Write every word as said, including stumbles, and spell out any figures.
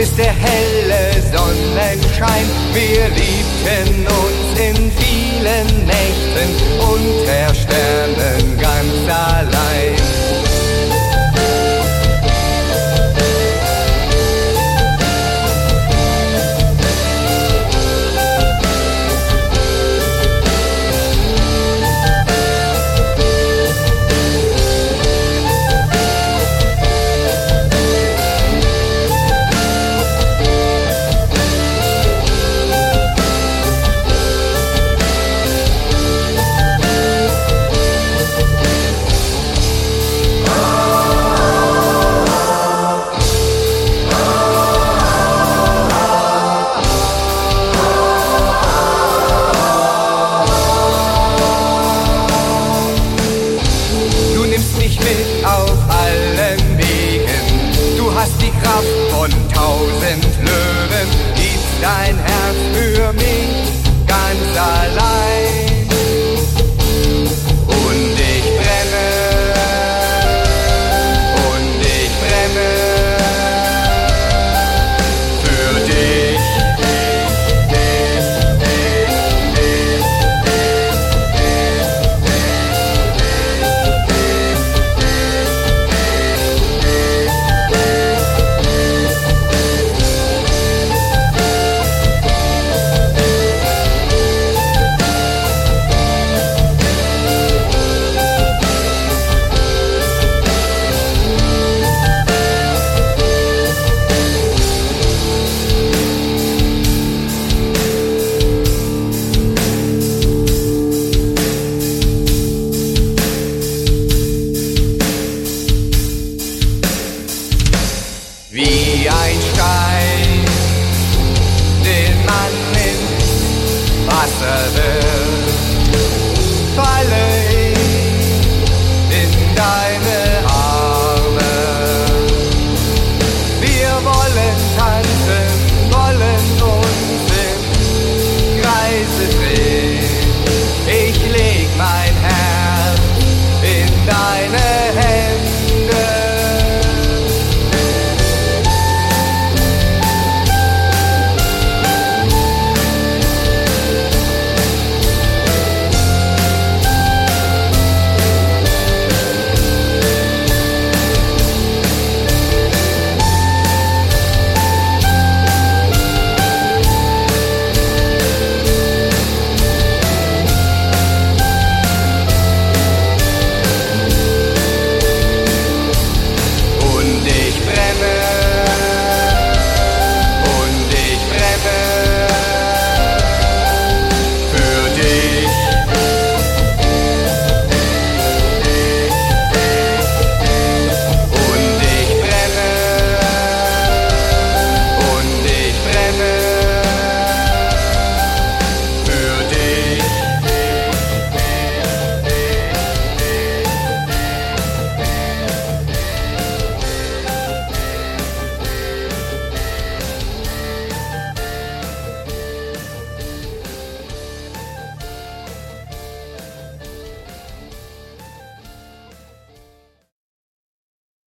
bist der helle Sonnenschein. Wir liebten uns in vielen Nächten unter Sternen ganz allein. Auf allen Wegen, du hast die Kraft von tausend Löwen, gibst dein Herz für mich ganz allein. Und ich brenne, und ich brenne für dich. Wie ein Stein, den man ins Wasser wirft.